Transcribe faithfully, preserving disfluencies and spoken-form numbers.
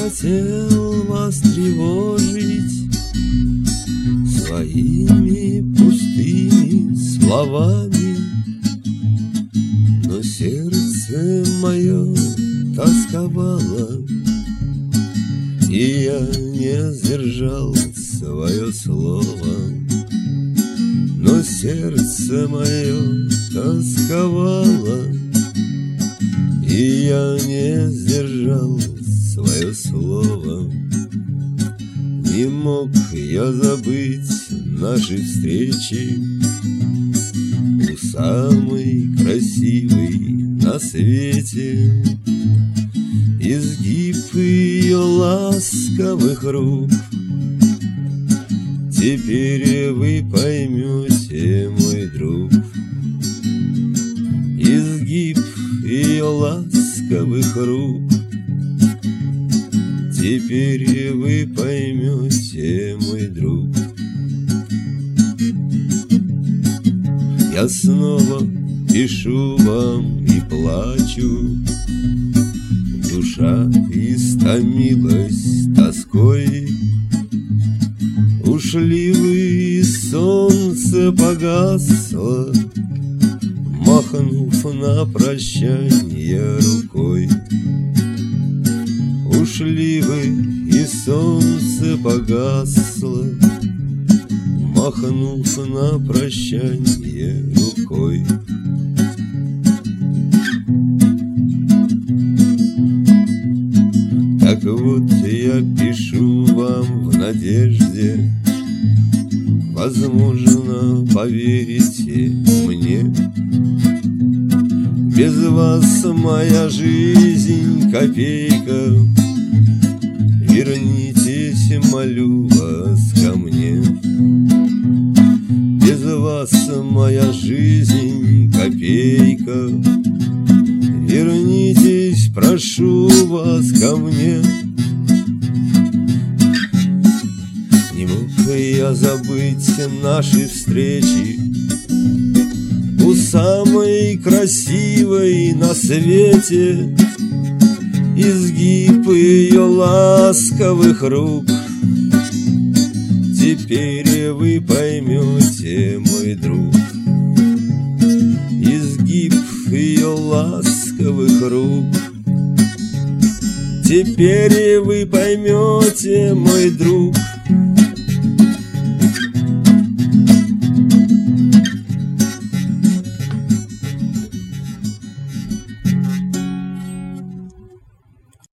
хотел вас тревожить своими пустыми словами, но сердце мое тосковало, и я не сдержал свое слово. Но сердце мое тосковало, и я не сдержал свое слово. Не мог я забыть наши встречи у самой красивой на свете. Изгиб ее ласковых рук теперь вы поймете, мой друг. Изгиб ее ласковых рук теперь вы поймете, мой друг. Я снова пишу вам и плачу, душа истомилась тоской. Ушли вы, солнце погасло, махнув на прощанье рукой. Ушли вы, и солнце погасло, махнув на прощанье рукой. Так вот я пишу вам в надежде, возможно, поверите мне. Без вас моя жизнь копейка, вернитесь, молю вас, ко мне. Без вас моя жизнь копейка, вернитесь, прошу вас, ко мне. Не мог я забыть наши встречи у самой красивой на свете. Изгиб ее ласковых рук теперь вы поймете, мой друг. Изгиб ее ласковых рук теперь вы поймете, мой друг.